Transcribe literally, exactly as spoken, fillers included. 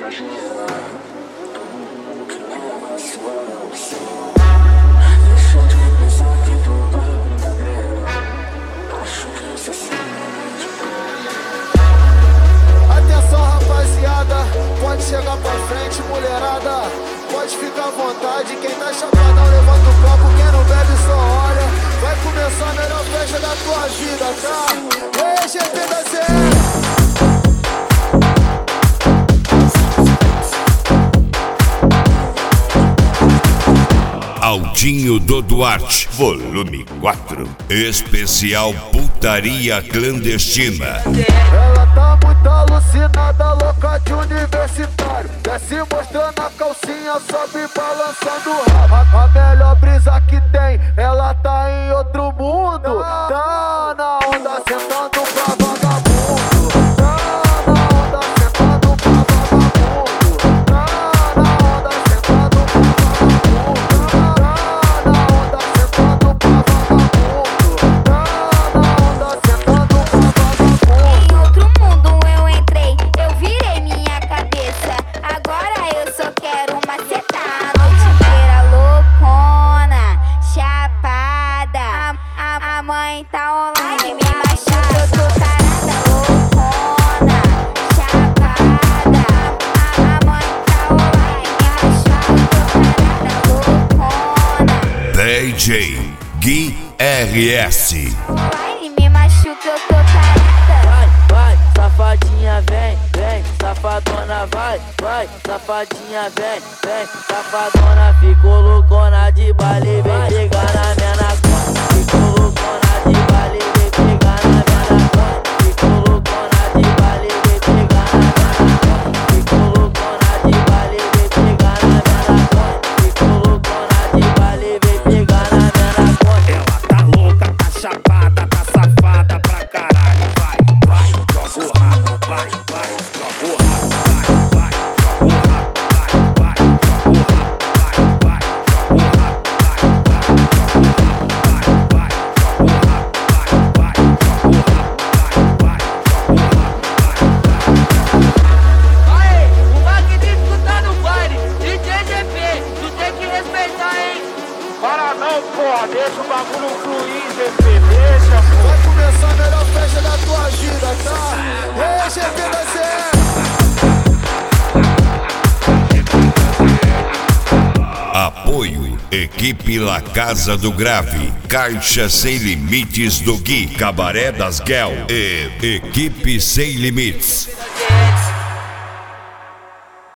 Atenção, rapaziada, pode chegar pra frente, mulherada. Pode ficar à vontade, quem tá chapadão levanta o copo, quem não bebe só olha. Vai começar a melhor festa da tua vida, tá? E aí, G P da C R. Aldinho do Duarte, volume quatro. Especial Putaria Clandestina. Ela tá muito alucinada, louca de universitário. Desce mostrando a calcinha, sobe balançando o rabo. A melhor brisa que tem, ela tá em outro mundo. Tá na onda sentando pra vagabundo. Tá na onda sentando pra vagabundo. Tá na onda sentando pra vagabundo. Tá na onda sentando pra vagabundo. Tá na onda sentando pra vagabundo. Em outro mundo eu entrei, eu virei minha cabeça. Agora eu só quero macetar. A noite inteira loucona, chapada. A, a, a mãe tá online, me machuca, eu tô tarada. Loucona, chapada. A, a mãe tá online, me machuca, eu tô tarada. Loucona. D J Gui R S. Online, me machuca, eu tô tarada. Vai, vai, safadinha, vem, vem, safadona, vai, vai, safadinha, vem, vem, safadona, ficou loucona de baile, vem pegar na minha naconha, ficou loucona de baile, vem pegar na minha naconha, ficou loucona de baile, vem pegar na minha naconha, ficou loucona de baile, vem pegar na minha naconha, ficou loucona de baile, vem pegar na minha naconha. Ela tá louca, tá chapada, tá safada pra caralho. Vai, vai, joga o rabo, vai, vai, joga o rabo, vai, vai, joga o rabo, vai, vai, joga o rabo, vai, vai, joga o rabo, vai, vai, joga o rabo, vai, vai, joga o rabo, vai, vai, joga o rabo, vai, vai, joga o rabo, vai, vai. Aê, o magnífico tá no baile, D J G P, tu tem que respeitar, hein? Para não, porra, deixa o bagulho fluir, G P, deixa, Vai começar a melhor festa da tua vida, tá? E aí, G P da C R. Apoio Equipe La Casa do Grave, Caixa Sem Limites do Gui, Cabaré das Guel e Equipe Sem Limites.